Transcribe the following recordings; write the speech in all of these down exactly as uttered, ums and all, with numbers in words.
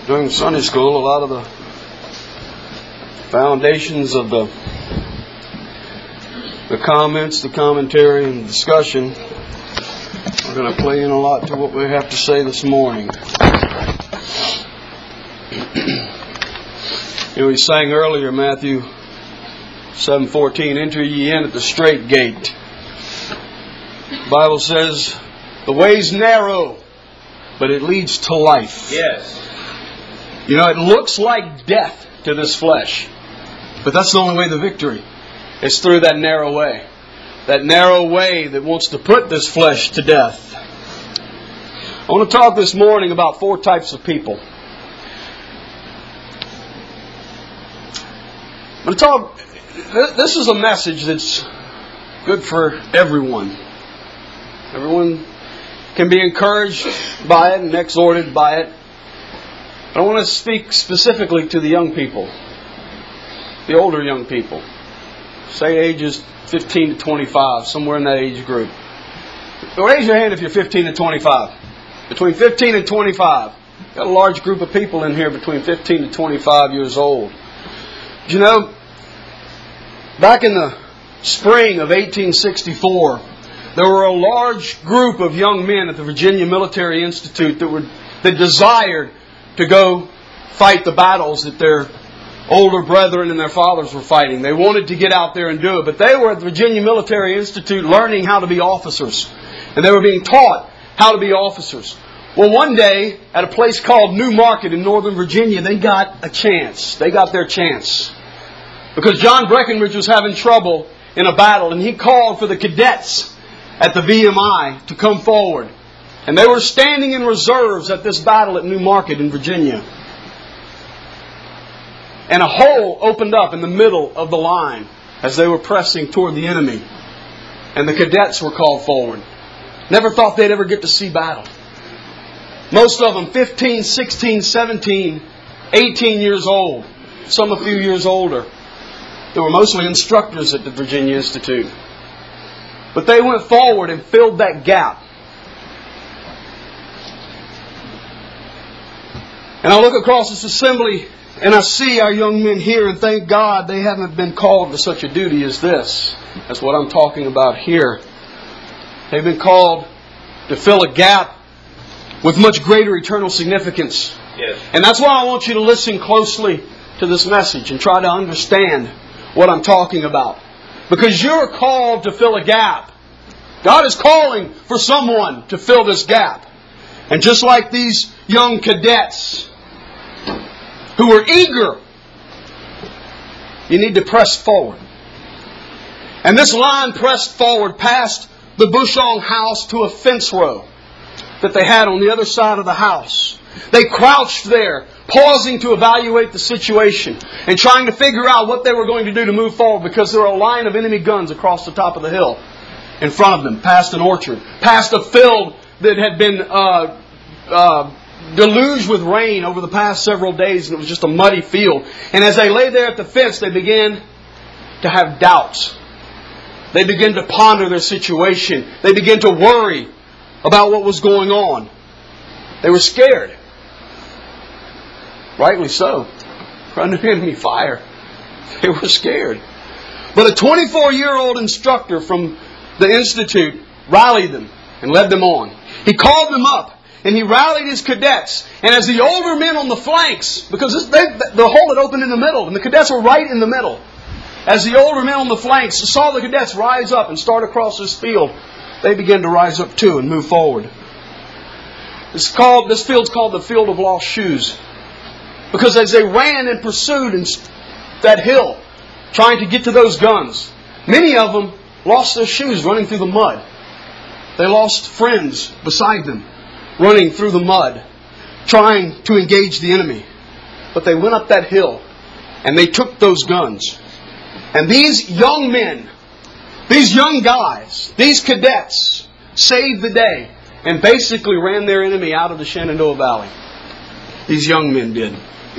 During Sunday school, a lot of the foundations of the the comments, the commentary, and the discussion are going to play in a lot to what we have to say this morning. You know, we sang earlier, Matthew seven fourteen, "Enter ye in at the strait gate." The Bible says, "The way's narrow, but it leads to life." Yes. You know, it looks like death to this flesh, but that's the only way to victory. It's through that narrow way. That narrow way that wants to put this flesh to death. I want to talk this morning about four types of people. I'm going to talk, this is a message that's good for everyone. Everyone can be encouraged by it and exhorted by it. But I want to speak specifically to the young people. The older young people. Say ages fifteen to twenty-five, somewhere in that age group. Raise your hand if you're fifteen to twenty-five. Between fifteen and twenty-five. Got a large group of people in here between fifteen to twenty-five years old. Do you know, back in the spring of eighteen sixty-four, there were a large group of young men at the Virginia Military Institute that were that desired to go fight the battles that their older brethren and their fathers were fighting. They wanted to get out there and do it. But they were at the Virginia Military Institute learning how to be officers. And they were being taught how to be officers. Well, one day, at a place called New Market in Northern Virginia, they got a chance. They got their chance. Because John Breckinridge was having trouble in a battle, and he called for the cadets at the V M I to come forward. And they were standing in reserves at this battle at New Market in Virginia. And a hole opened up in the middle of the line as they were pressing toward the enemy. And the cadets were called forward. Never thought they'd ever get to see battle. Most of them fifteen, sixteen, seventeen, eighteen years old. Some a few years older. They were mostly instructors at the Virginia Institute. But they went forward and filled that gap. And I look across this assembly and I see our young men here, and thank God they haven't been called to such a duty as this. That's what I'm talking about here. They've been called to fill a gap with much greater eternal significance. Yes. And that's why I want you to listen closely to this message and try to understand what I'm talking about. Because you're called to fill a gap. God is calling for someone to fill this gap. And just like these young cadets who were eager, you need to press forward. And this line pressed forward past the Bushong house to a fence row that they had on the other side of the house. They crouched there, pausing to evaluate the situation and trying to figure out what they were going to do to move forward, because there were a line of enemy guns across the top of the hill in front of them, past an orchard, past a field that had been uh, uh, deluged with rain over the past several days, and it was just a muddy field. And as they lay there at the fence, they began to have doubts. They began to ponder their situation. They began to worry about what was going on. They were scared. Rightly so. Under enemy fire. They were scared. But a twenty-four-year-old instructor from the Institute rallied them and led them on. He called them up and he rallied his cadets. And as the older men on the flanks, because this, they, the hole had opened in the middle and the cadets were right in the middle. As the older men on the flanks saw the cadets rise up and start across this field, they began to rise up too and move forward. It's called, this field's called the Field of Lost Shoes. Because as they ran and pursued in that hill, trying to get to those guns, many of them lost their shoes running through the mud. They lost friends beside them running through the mud, trying to engage the enemy. But they went up that hill and they took those guns. And these young men, these young guys, these cadets saved the day and basically ran their enemy out of the Shenandoah Valley. These young men did.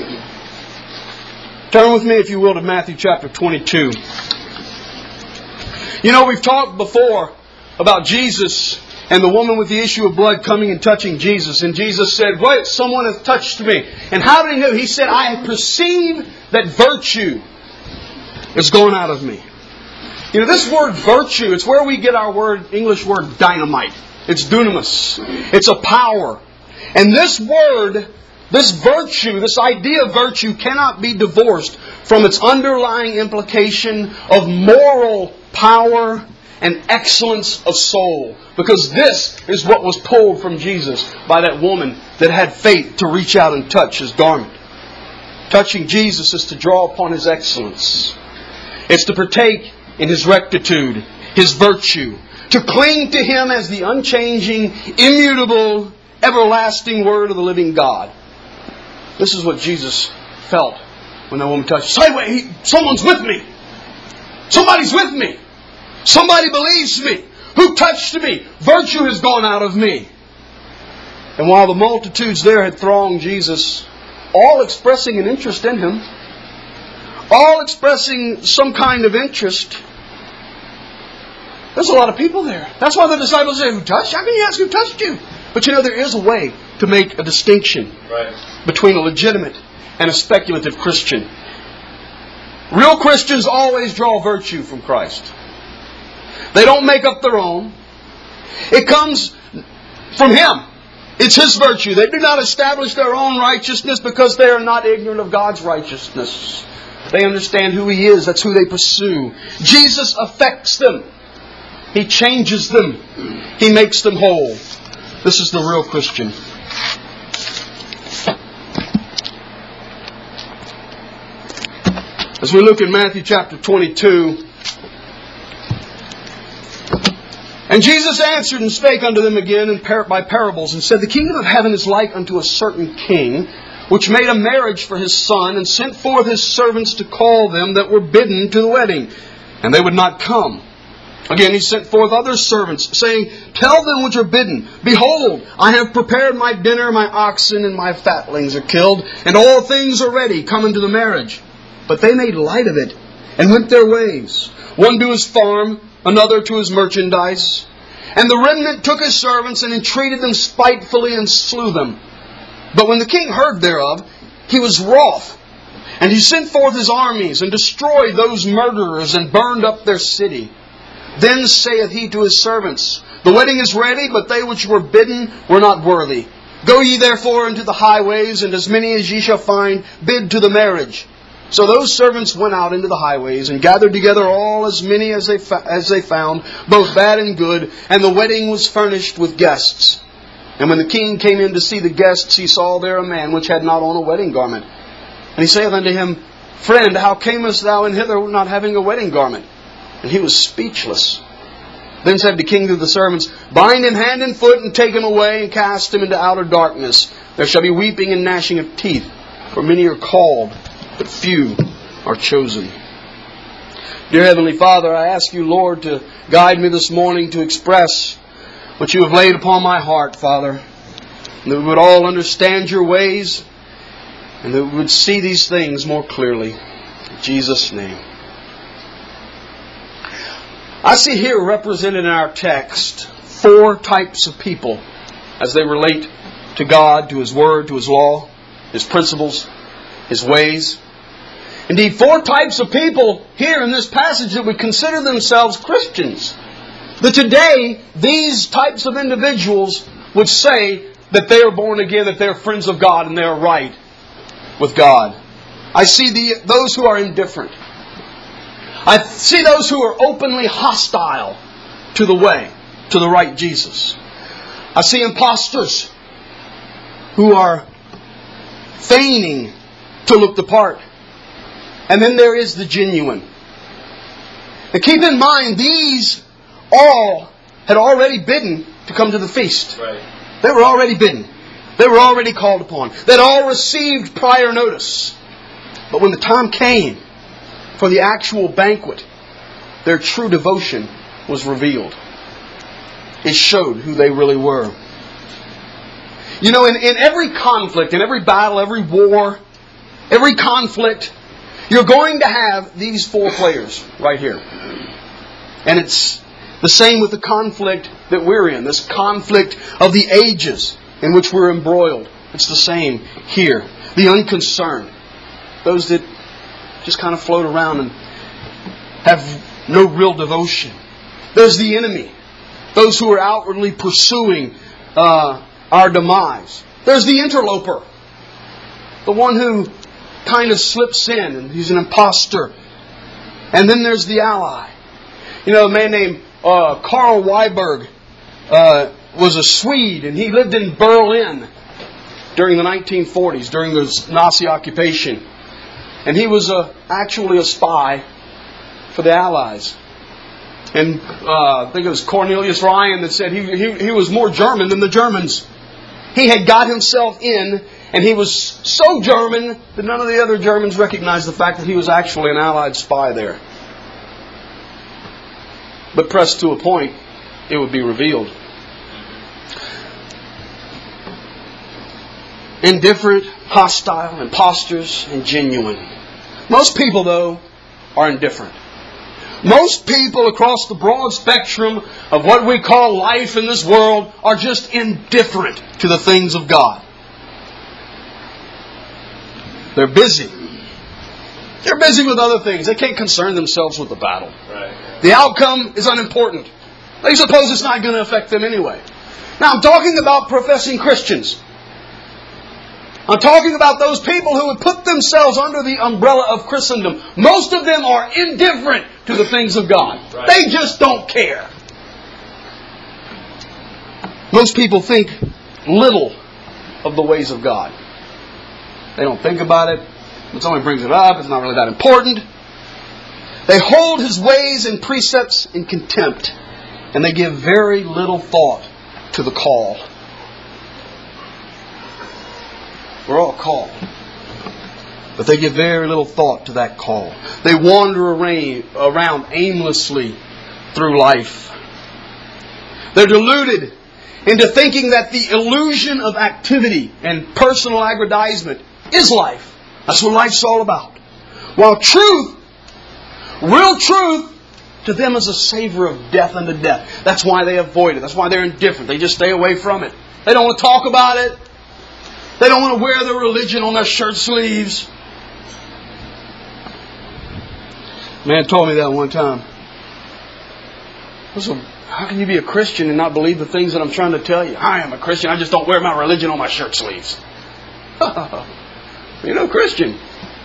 Turn with me, if you will, to Matthew chapter twenty-two. You know, we've talked before about Jesus and the woman with the issue of blood coming and touching Jesus. And Jesus said, "Wait, someone has touched me." And how did he know? He said, "I perceive that virtue is going out of me." You know, this word virtue, it's where we get our word, English word dynamite. It's dunamis. It's a power. And this word, this virtue, this idea of virtue cannot be divorced from its underlying implication of moral power and excellence of soul. Because this is what was pulled from Jesus by that woman that had faith to reach out and touch His garment. Touching Jesus is to draw upon His excellence. It's to partake in His rectitude, His virtue. To cling to Him as the unchanging, immutable, everlasting Word of the living God. This is what Jesus felt when that woman touched Him. Say, wait, someone's with me. Somebody's with me. Somebody believes me. Who touched me? Virtue has gone out of me. And while the multitudes there had thronged Jesus, all expressing an interest in Him, all expressing some kind of interest, there's a lot of people there. That's why the disciples say, "Who touched? How can you ask who touched you?" But you know, there is a way to make a distinction right between a legitimate and a speculative Christian. Real Christians always draw virtue from Christ. They don't make up their own. It comes from Him. It's His virtue. They do not establish their own righteousness because they are not ignorant of God's righteousness. They understand who He is. That's who they pursue. Jesus affects them. He changes them. He makes them whole. This is the real Christian. As we look in Matthew chapter twenty-two, "And Jesus answered and spake unto them again in par- by parables, and said, The kingdom of heaven is like unto a certain king, which made a marriage for his son, and sent forth his servants to call them that were bidden to the wedding. And they would not come. Again He sent forth other servants, saying, Tell them which are bidden, Behold, I have prepared my dinner, my oxen and my fatlings are killed, and all things are ready, come unto the marriage. But they made light of it, and went their ways, one to his farm, another to his merchandise. And the remnant took his servants, and entreated them spitefully, and slew them. But when the king heard thereof, he was wroth. And he sent forth his armies, and destroyed those murderers, and burned up their city. Then saith he to his servants, The wedding is ready, but they which were bidden were not worthy. Go ye therefore into the highways, and as many as ye shall find, bid to the marriage. So those servants went out into the highways, and gathered together all as many as they fa- as they found, both bad and good, and the wedding was furnished with guests. And when the king came in to see the guests, he saw there a man which had not on a wedding garment. And he saith unto him, Friend, how camest thou in hither not having a wedding garment? And he was speechless. Then said the king to the servants, Bind him hand and foot, and take him away, and cast him into outer darkness. There shall be weeping and gnashing of teeth, for many are called, but few are chosen. Dear Heavenly Father, I ask You, Lord, to guide me this morning to express what You have laid upon my heart, Father. And that we would all understand Your ways, and that we would see these things more clearly. In Jesus' name. I see here represented in our text four types of people as they relate to God, to His Word, to His law, His principles, His ways. Indeed, four types of people here in this passage that would consider themselves Christians. That today, these types of individuals would say that they are born again, that they are friends of God, and they are right with God. I see the those who are indifferent. I see those who are openly hostile to the way, to the right Jesus. I see impostors who are feigning to look the part. And then there is the genuine. Now keep in mind, these all had already bidden to come to the feast. Right. They were already bidden. They were already called upon. They'd all received prior notice. But when the time came for the actual banquet, their true devotion was revealed. It showed who they really were. You know, in, in every conflict, in every battle, every war, every conflict, you're going to have these four players right here. And it's The same with the conflict that we're in. This conflict of the ages in which we're embroiled. It's the same here. The unconcerned. Those that just kind of float around and have no real devotion. There's the enemy. Those who are outwardly pursuing uh, our demise. There's the interloper. The one who kind of slips in and he's an imposter. And then there's the ally. You know, a man named uh, Karl Weiberg uh, was a Swede, and he lived in Berlin during the nineteen forties, during the Nazi occupation. And he was uh, actually a spy for the Allies. And uh, I think it was Cornelius Ryan that said he, he, he was more German than the Germans. He had got himself in, and he was so German that none of the other Germans recognized the fact that he was actually an Allied spy there. But pressed to a point, it would be revealed. Indifferent, hostile, imposters, and genuine. Most people, though, are indifferent. Most people across the broad spectrum of what we call life in this world are just indifferent to the things of God. They're busy. They're busy with other things. They can't concern themselves with the battle. Right. The outcome is unimportant. They suppose it's not going to affect them anyway. Now, I'm talking about professing Christians. I'm talking about those people who would put themselves under the umbrella of Christendom. Most of them are indifferent to the things of God. Right. They just don't care. Most people think little of the ways of God. They don't think about it. When somebody brings it up, it's not really that important. They hold His ways and precepts in contempt, and they give very little thought to the call. We're all called. But they give very little thought to that call. They wander around aimlessly through life. They're deluded into thinking that the illusion of activity and personal aggrandizement is life. That's what life's all about. While truth, real truth, to them is a savor of death unto death. That's why they avoid it. That's why they're indifferent. They just stay away from it. They don't want to talk about it. They don't want to wear their religion on their shirt sleeves. A man told me that one time. I said, how can you be a Christian and not believe the things that I'm trying to tell you? I am a Christian. I just don't wear my religion on my shirt sleeves. You're no Christian.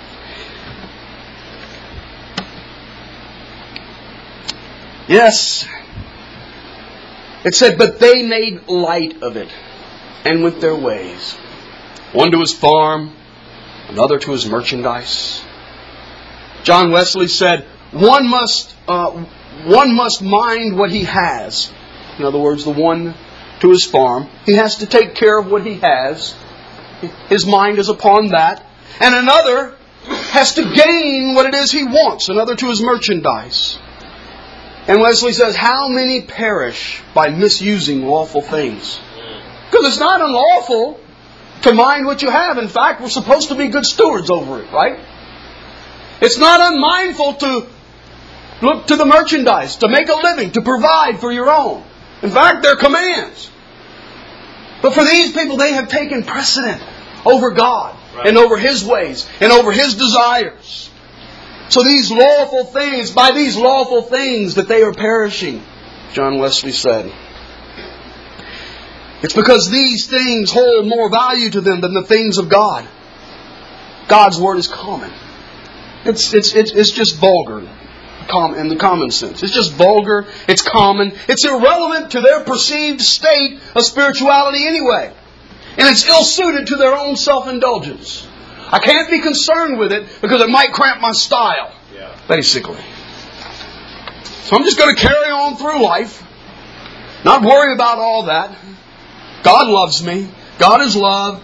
Yes. It said, but they made light of it and went their ways. One to his farm, another to his merchandise. John Wesley said, one must uh, one must mind what he has. In other words, the one to his farm. He has to take care of what he has. His mind is upon that. And another has to gain what it is he wants. Another to his merchandise. And Wesley says, how many perish by misusing lawful things? Because it's not unlawful to mind what you have. In fact, we're supposed to be good stewards over it, right? It's not unmindful to look to the merchandise, to make a living, to provide for your own. In fact, they're commands. But for these people, they have taken precedent over God, right, and over His ways and over His desires. So these lawful things, by these lawful things that they are perishing, John Wesley said. It's because these things hold more value to them than the things of God. God's Word is common. It's it's it's, it's just vulgar in the common sense. It's just vulgar. It's common. It's irrelevant to their perceived state of spirituality anyway. And it's ill-suited to their own self-indulgence. I can't be concerned with it because it might cramp my style, yeah, basically. So I'm just going to carry on through life, not worry about all that. God loves me. God is love.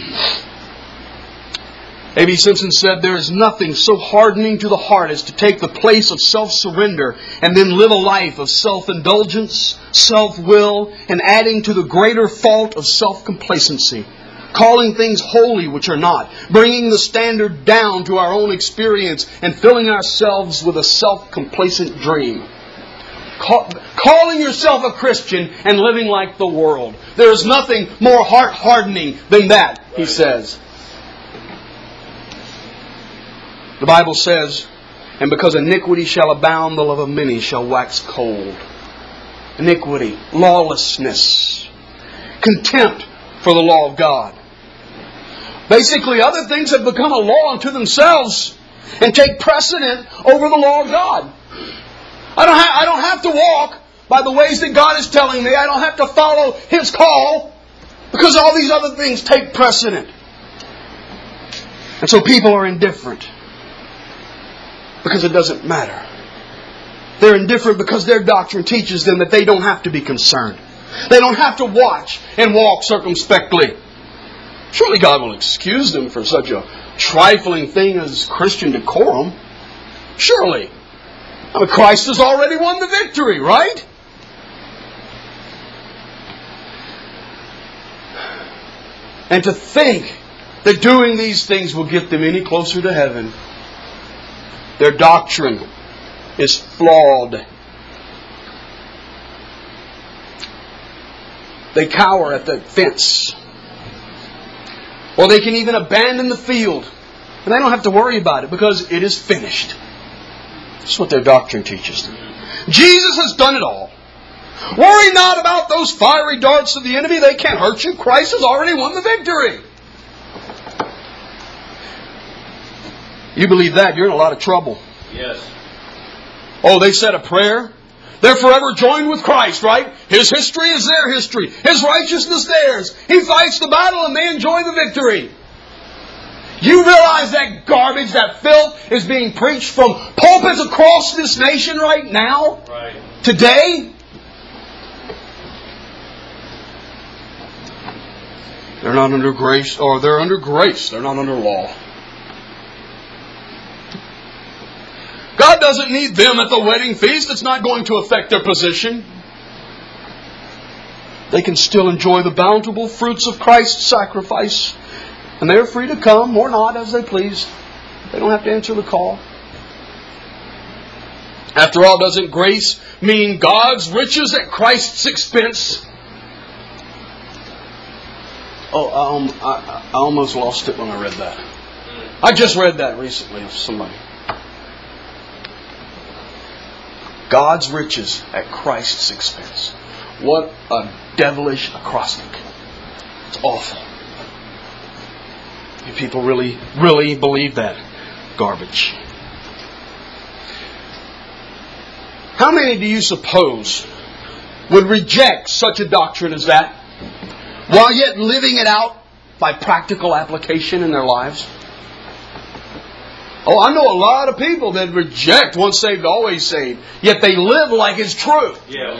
A B Simpson said, there is nothing so hardening to the heart as to take the place of self-surrender and then live a life of self-indulgence, self-will, and adding to the greater fault of self-complacency. Calling things holy which are not, bringing the standard down to our own experience, and filling ourselves with a self-complacent dream. Call, calling yourself a Christian and living like the world. There is nothing more heart-hardening than that, he says. The Bible says, and because iniquity shall abound, the love of many shall wax cold. Iniquity, lawlessness, contempt for the law of God. Basically, other things have become a law unto themselves and take precedent over the law of God. I don't, ha- I don't have to walk by the ways that God is telling me. I don't have to follow His call because all these other things take precedent. And so people are indifferent because it doesn't matter. They're indifferent because their doctrine teaches them that they don't have to be concerned. They don't have to watch and walk circumspectly. Surely God will excuse them for such a trifling thing as Christian decorum. Surely. I mean, Christ has already won the victory, right? And to think that doing these things will get them any closer to heaven. Their doctrine is flawed. They cower at the fence. Or they can even abandon the field. And they don't have to worry about it because it is finished. That's what their doctrine teaches them. Jesus has done it all. Worry not about those fiery darts of the enemy. They can't hurt you. Christ has already won the victory. You believe that, you're in a lot of trouble. Yes. Oh, they said a prayer. They're forever joined with Christ, right? His history is their history. His righteousness theirs. He fights the battle and they enjoy the victory. You realize that garbage, that filth is being preached from pulpits across this nation right now? Right. Today? They're not under grace, or they're under grace. They're not under law. God doesn't need them at the wedding feast. It's not going to affect their position. They can still enjoy the bountiful fruits of Christ's sacrifice. And they're free to come or not as they please. They don't have to answer the call. After all, doesn't grace mean God's riches at Christ's expense? Oh, um, I, I almost lost it when I read that. I just read that recently of somebody. God's riches at Christ's expense. What a devilish acrostic. It's awful. And people really, really believe that garbage. How many do you suppose would reject such a doctrine as that, while yet living it out by practical application in their lives? Oh, I know a lot of people that reject once saved, always saved, yet they live like it's true. Yeah.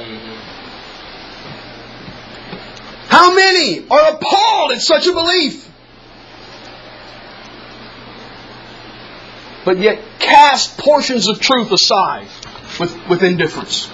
How many are appalled at such a belief? But yet cast portions of truth aside with, with indifference.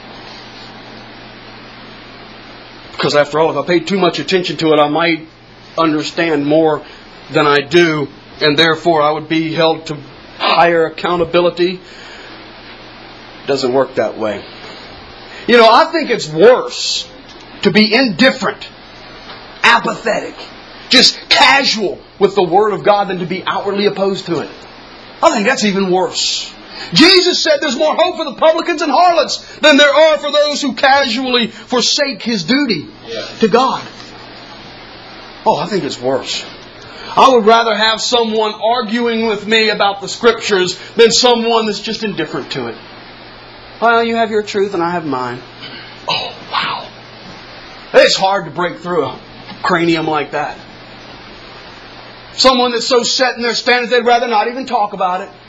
Because after all, if I paid too much attention to it, I might understand more than I do, and therefore I would be held to higher accountability. It doesn't work that way. You know, I think it's worse to be indifferent, apathetic, just casual with the Word of God than to be outwardly opposed to it. I think that's even worse. Jesus said there's more hope for the publicans and harlots than there are for those who casually forsake His duty yeah. to God. Oh, I think it's worse. I would rather have someone arguing with me about the Scriptures than someone that's just indifferent to it. Well, you have your truth and I have mine. Oh, wow. It's hard to break through a cranium like that. Someone that's so set in their standards they'd rather not even talk about it.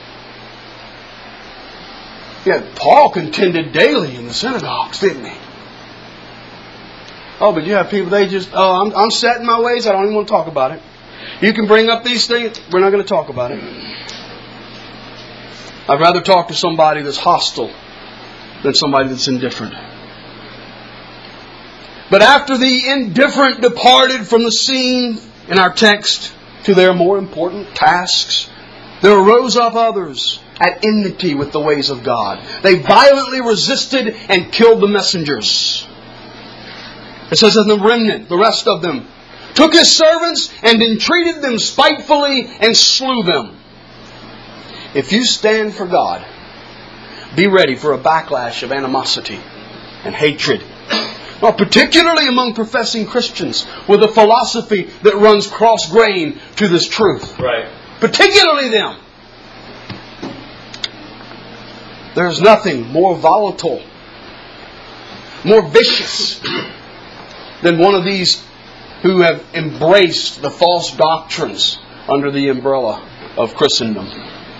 Yeah, Paul contended daily in the synagogues, didn't he? Oh, but you have people, they just, oh, I'm, I'm set in my ways, I don't even want to talk about it. You can bring up these things, we're not going to talk about it. I'd rather talk to somebody that's hostile than somebody that's indifferent. But after the indifferent departed from the scene in our text to their more important tasks, there arose up others at enmity with the ways of God. They violently resisted and killed the messengers. It says, and the remnant, the rest of them, took His servants and entreated them spitefully and slew them. If you stand for God, be ready for a backlash of animosity and hatred. Well, particularly among professing Christians with a philosophy that runs cross-grain to this truth. Right. Particularly them. There's nothing more volatile, more vicious than one of these who have embraced the false doctrines under the umbrella of Christendom.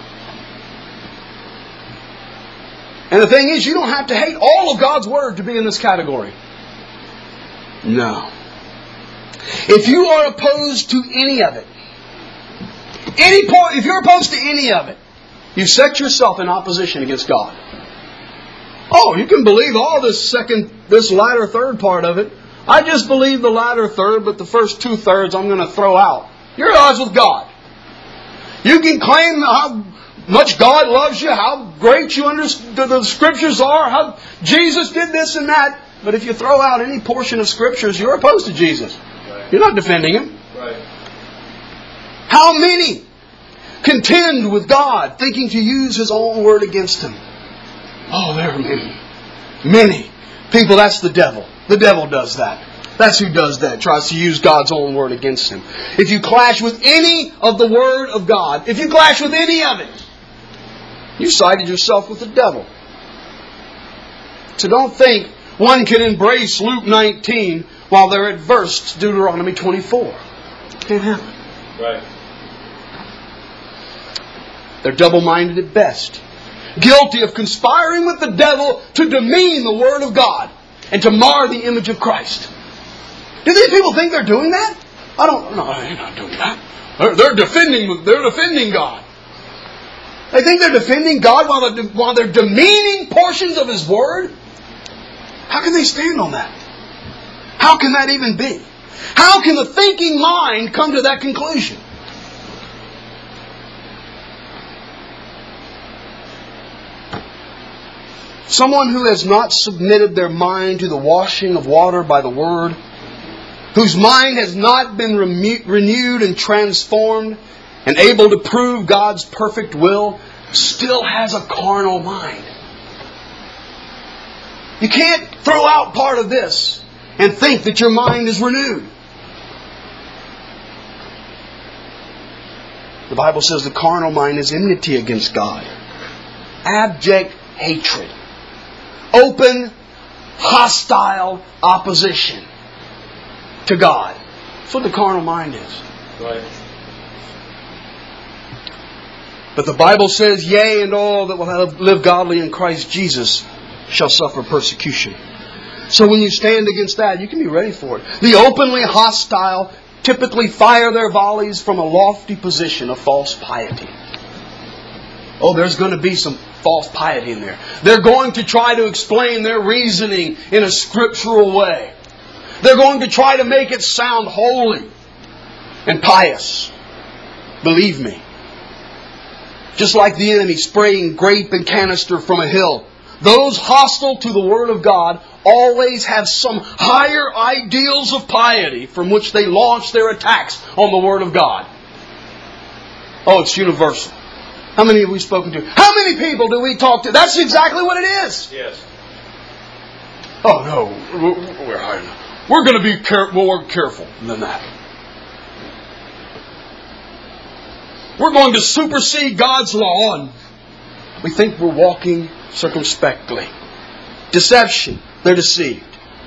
And the thing is, you don't have to hate all of God's Word to be in this category. No. If you are opposed to any of it, any point, if you're opposed to any of it, you set yourself in opposition against God. Oh, you can believe all this second, this latter third part of it. I just believe the latter third, but the first two thirds I'm going to throw out. You're at odds with God. You can claim how much God loves you, how great you understand the Scriptures are, how Jesus did this and that. But if you throw out any portion of Scriptures, you're opposed to Jesus. Right. You're not defending Him. Right. How many contend with God, thinking to use His own Word against Him? Oh, there are many. Many. People, that's the devil. The devil does that. That's who does that. Tries to use God's own Word against Him. If you clash with any of the Word of God, if you clash with any of it, you sided yourself with the devil. So don't think one can embrace Luke nineteen while they're adverse to Deuteronomy twenty-four. Can't happen. Right. They're double-minded at best. Guilty of conspiring with the devil to demean the Word of God and to mar the image of Christ. Do these people think they're doing that? I don't. No, they're not doing that. They're, they're defending. They're defending God. They think they're defending God while they're, while they're demeaning portions of His Word. How can they stand on that? How can that even be? How can the thinking mind come to that conclusion? Someone who has not submitted their mind to the washing of water by the Word, whose mind has not been re- renewed and transformed and able to prove God's perfect will, still has a carnal mind. You can't throw out part of this and think that your mind is renewed. The Bible says the carnal mind is enmity against God. Abject hatred. Open, hostile opposition to God. That's what the carnal mind is. Right. But the Bible says, yea, and all that will have, live godly in Christ Jesus shall suffer persecution. So when you stand against that, you can be ready for it. The openly hostile typically fire their volleys from a lofty position of false piety. Oh, there's going to be some false piety in there. They're going to try to explain their reasoning in a scriptural way. They're going to try to make it sound holy and pious. Believe me. Just like the enemy spraying grape and canister from a hill, those hostile to the Word of God always have some higher ideals of piety from which they launch their attacks on the Word of God. Oh, it's universal. How many have we spoken to? How many people do we talk to? That's exactly what it is. Yes. Oh, no. We're, we're going to be care- more careful than that. We're going to supersede God's law, and we think we're walking circumspectly. Deception. They're deceived.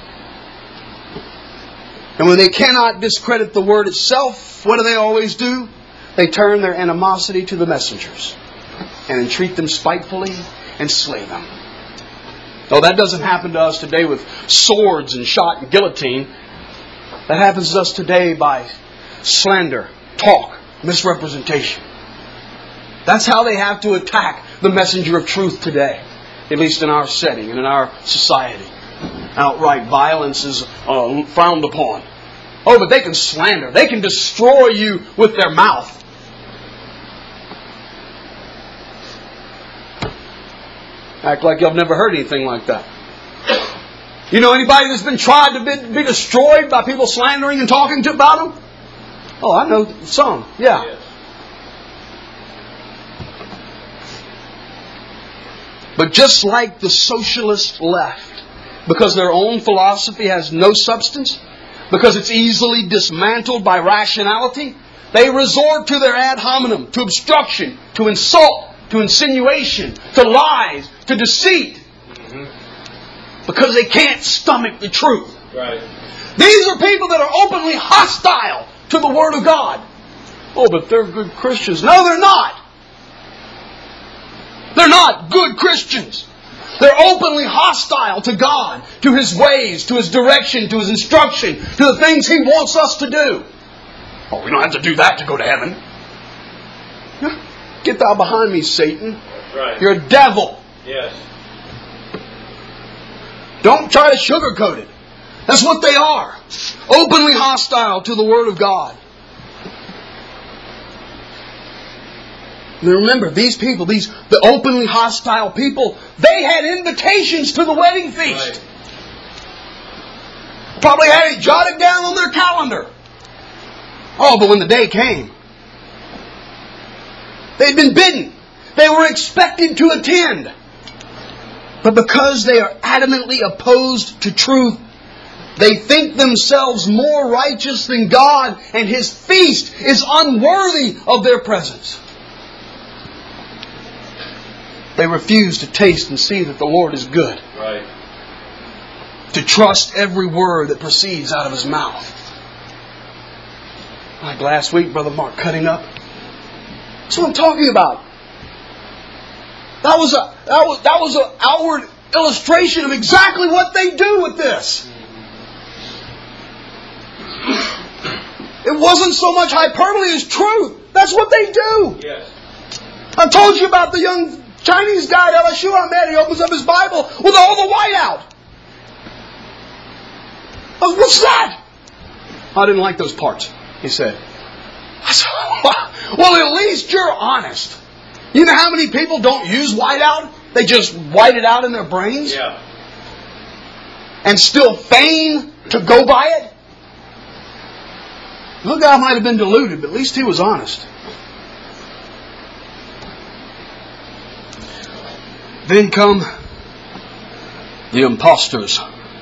And when they cannot discredit the Word itself, what do they always do? They turn their animosity to the messengers and entreat them spitefully and slay them. Oh, that doesn't happen to us today with swords and shot and guillotine. That happens to us today by slander, talk, misrepresentation. That's how they have to attack the messenger of truth today, at least in our setting and in our society. Outright violence is uh, frowned upon. Oh, but they can slander. They can destroy you with their mouth. Act like y'all never heard anything like that. You know anybody that's been tried to be, be destroyed by people slandering and talking to about them? Oh, I know some. Yeah. Yes. But just like the socialist left, because their own philosophy has no substance, because it's easily dismantled by rationality, they resort to their ad hominem, to obstruction, to insult, to insinuation, to lies, to deceit. Mm-hmm. Because they can't stomach the truth. Right. These are people that are openly hostile to the Word of God. Oh, but they're good Christians. No, they're not. They're not good Christians. They're openly hostile to God, to His ways, to His direction, to His instruction, to the things He wants us to do. Oh, we don't have to do that to go to heaven. Get thou behind me, Satan. Right. You're a devil. Yes. Don't try to sugarcoat it. That's what they are. Openly hostile to the Word of God. Now remember, these people, these the openly hostile people, they had invitations to the wedding feast. Right. Probably had it jotted down on their calendar. Oh, but when the day came, they'd been bidden. They were expected to attend. But because they are adamantly opposed to truth, they think themselves more righteous than God, and His feast is unworthy of their presence. They refuse to taste and see that the Lord is good. Right. To trust every word that proceeds out of His mouth. Like last week, Brother Mark cutting up. That's what I'm talking about. That was a that was that was an outward illustration of exactly what they do with this. It wasn't so much hyperbole as truth. That's what they do. Yes. I told you about the young Chinese guy at L S U I met. He opens up his Bible with all the white out. Oh, what's that? I didn't like those parts, he said. I said, well, at least you're honest. You know how many people don't use whiteout? They just white it out in their brains? Yeah. And still feign to go by it? The guy might have been deluded, but at least he was honest. Then come the impostors.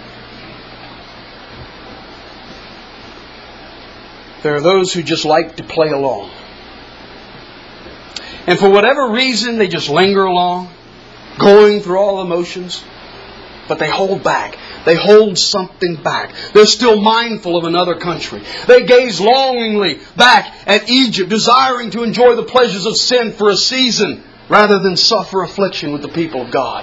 There are those who just like to play along. And for whatever reason, they just linger along, going through all the motions. But they hold back. They hold something back. They're still mindful of another country. They gaze longingly back at Egypt, desiring to enjoy the pleasures of sin for a season, rather than suffer affliction with the people of God.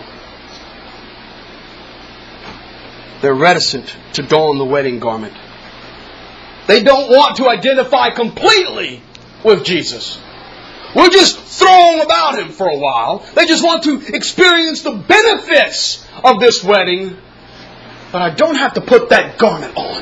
They're reticent to don the wedding garment. They don't want to identify completely with Jesus. We'll just throw them about Him for a while. They just want to experience the benefits of this wedding. But I don't have to put that garment on.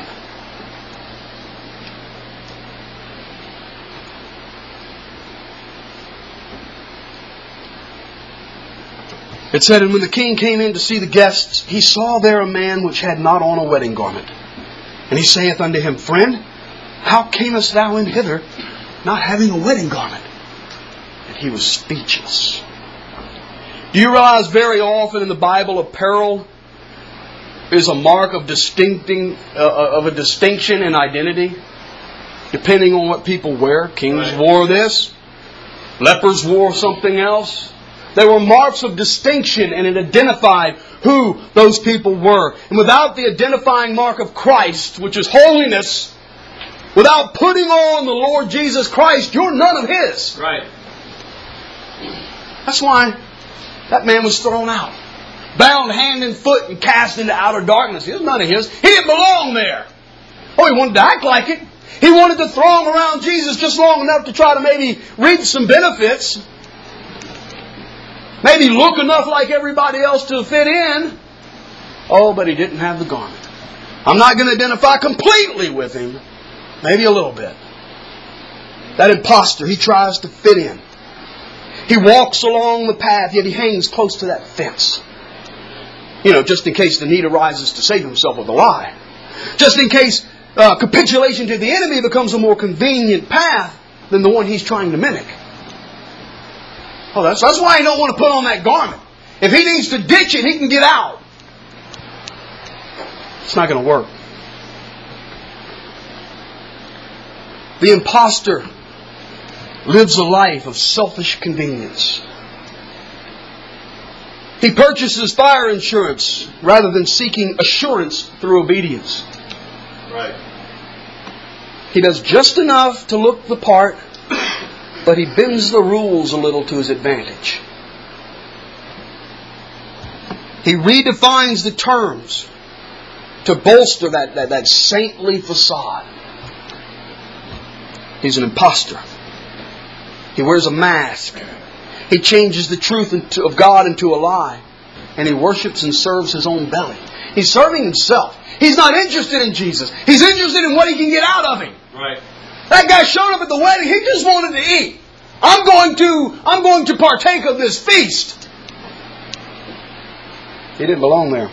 It said, and when the king came in to see the guests, he saw there a man which had not on a wedding garment. And he saith unto him, Friend, how camest thou in hither, not having a wedding garment? And he was speechless. Do you realize very often in the Bible apparel is a mark of distincting uh, of a distinction in identity, depending on what people wear? Kings Right. wore this. Lepers wore something else. There were marks of distinction, and it identified who those people were. And without the identifying mark of Christ, which is holiness, without putting on the Lord Jesus Christ, you're none of His. Right. That's why that man was thrown out. Bound hand and foot and cast into outer darkness. He was none of His. He didn't belong there. Oh, he wanted to act like it. He wanted to throw him around Jesus just long enough to try to maybe reap some benefits. Maybe look enough like everybody else to fit in. Oh, but he didn't have the garment. I'm not going to identify completely with him. Maybe a little bit. That imposter, he tries to fit in. He walks along the path, yet he hangs close to that fence. You know, just in case the need arises to save himself with a lie. Just in case uh, capitulation to the enemy becomes a more convenient path than the one he's trying to mimic. Oh, that's, that's why he don't want to put on that garment. If he needs to ditch it, he can get out. It's not going to work. The imposter lives a life of selfish convenience. He purchases fire insurance rather than seeking assurance through obedience. Right. He does just enough to look the part, but he bends the rules a little to his advantage. He redefines the terms to bolster that, that, that saintly facade. He's an imposter. He wears a mask. He changes the truth into, of God into a lie. And he worships and serves his own belly. He's serving himself. He's not interested in Jesus. He's interested in what he can get out of him. Right. That guy showed up at the wedding. He just wanted to eat. I'm going to, I'm going to partake of this feast. He didn't belong there.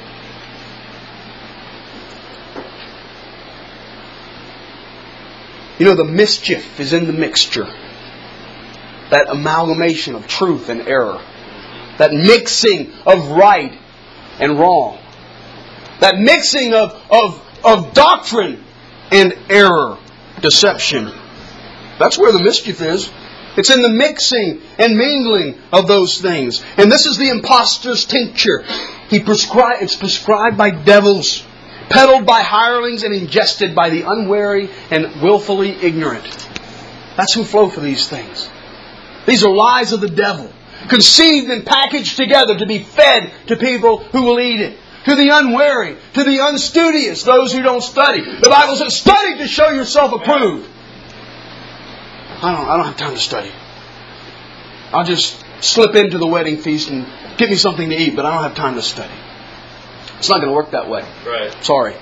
You know, the mischief is in the mixture. That amalgamation of truth and error. That mixing of right and wrong. That mixing of, of, of doctrine and error, deception. That's where the mischief is. It's in the mixing and mingling of those things. And this is the impostor's tincture. He prescri- it's prescribed by devils, peddled by hirelings, and ingested by the unwary and willfully ignorant. That's who flow for these things. These are lies of the devil, conceived and packaged together to be fed to people who will eat it. To the unwary, to the unstudious, those who don't study. The Bible says, study to show yourself approved. I don't, I don't have time to study. I'll just slip into the wedding feast and get me something to eat, but I don't have time to study. It's not going to work that way. Right. Sorry.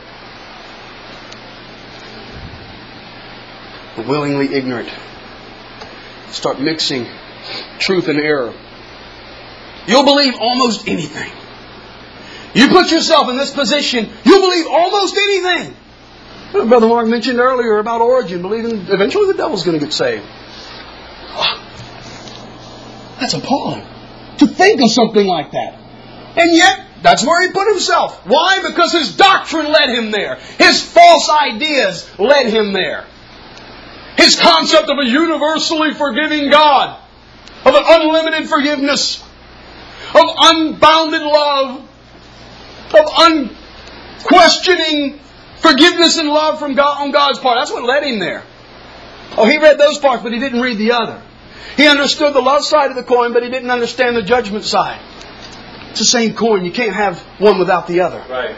But willingly ignorant. Start mixing truth and error. You'll believe almost anything. You put yourself in this position, you'll believe almost anything. Brother Mark mentioned earlier about Origen, believing eventually the devil's going to get saved. That's appalling. To think of something like that. And yet, that's where he put himself. Why? Because his doctrine led him there. His false ideas led him there. His concept of a universally forgiving God, of an unlimited forgiveness, of unbounded love, of unquestioning forgiveness and love from God on God's part. That's what led him there. Oh, he read those parts, but he didn't read the other. He understood the love side of the coin, but he didn't understand the judgment side. It's the same coin. You can't have one without the other. Right.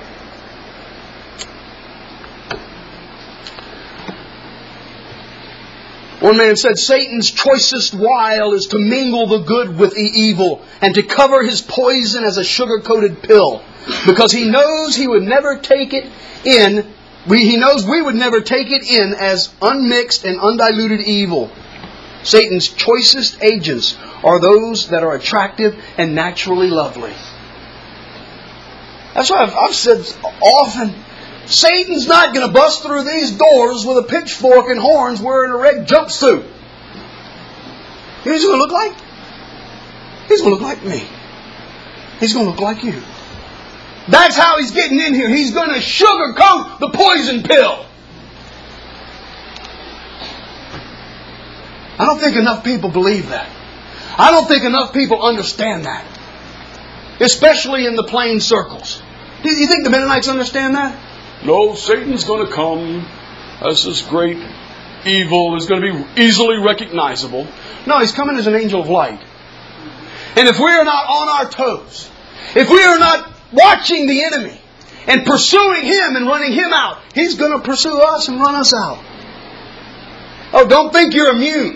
One man said, Satan's choicest wile is to mingle the good with the evil and to cover his poison as a sugar-coated pill. Because he knows he would never take it in, we, he knows we would never take it in as unmixed and undiluted evil. Satan's choicest agents are those that are attractive and naturally lovely. That's why I've, I've said often, Satan's not going to bust through these doors with a pitchfork and horns wearing a red jumpsuit. You know what he's going to look like? He's going to look like me. He's going to look like you. That's how he's getting in here. He's going to sugarcoat the poison pill. I don't think enough people believe that. I don't think enough people understand that. Especially in the plain circles. Do you think the Mennonites understand that? No, Satan's going to come as this great evil is going to be easily recognizable. No, he's coming as an angel of light. And if we are not on our toes, if we are not watching the enemy and pursuing him and running him out, he's going to pursue us and run us out. Oh, don't think you're immune.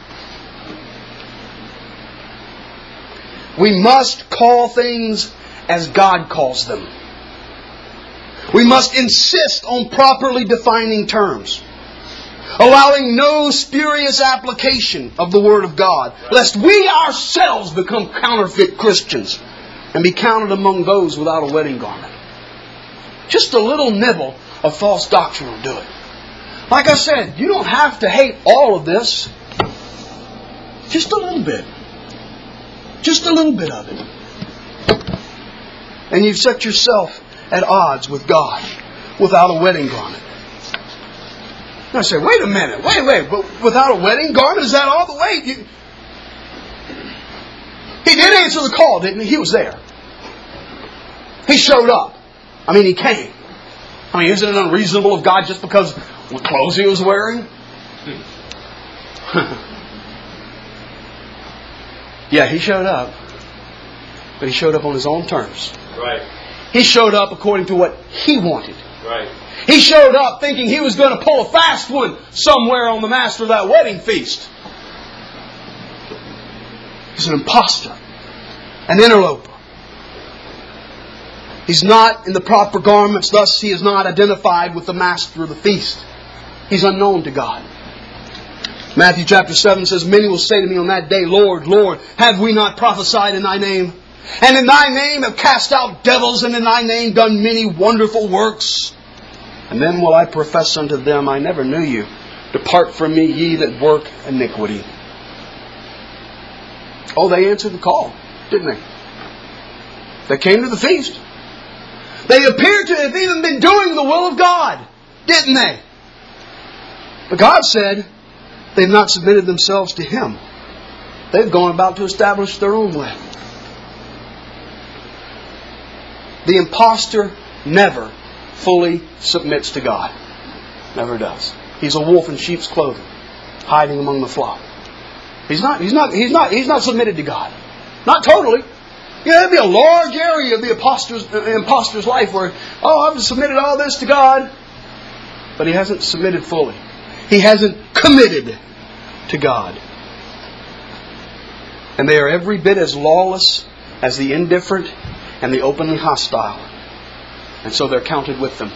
We must call things as God calls them. We must insist on properly defining terms. allowing no spurious application of the Word of God, lest we ourselves become counterfeit Christians and be counted among those without a wedding garment. Just a little nibble of false doctrine will do it. Like I said, you don't have to hate all of this. Just a little bit. Just a little bit of it. And you've set yourself at odds with God without a wedding garment. And I say, wait a minute, wait, wait, but without a wedding garment, is that all the way? You... He did answer the call, didn't he? He was there. He showed up. I mean, he came. I mean, isn't it unreasonable of God just because of what clothes he was wearing? Yeah, he showed up. But he showed up on his own terms. Right. He showed up according to what he wanted. Right. He showed up thinking he was going to pull a fast one somewhere on the master of that wedding feast. He's an imposter. An interloper. He's not in the proper garments, thus he is not identified with the master of the feast. He's unknown to God. Matthew chapter seven says, many will say to me on that day, Lord, Lord, have we not prophesied in Thy name? And in Thy name have cast out devils, and in Thy name done many wonderful works. And then will I profess unto them, I never knew you. Depart from me, ye that work iniquity. Oh, they answered the call, didn't they? They came to the feast. They appeared to have even been doing the will of God, didn't they? But God said they've not submitted themselves to Him. They've gone about to establish their own way. The imposter never fully submits to God. Never does. He's a wolf in sheep's clothing, hiding among the flock. He's not, he's not, he's not, he's not submitted to God. Not totally. Yeah, there'd be a large area of the imposter's, imposter's life where, oh, I've submitted all this to God. But he hasn't submitted fully. He hasn't committed to God. And they are every bit as lawless as the indifferent and the openly hostile. And so they're counted with them.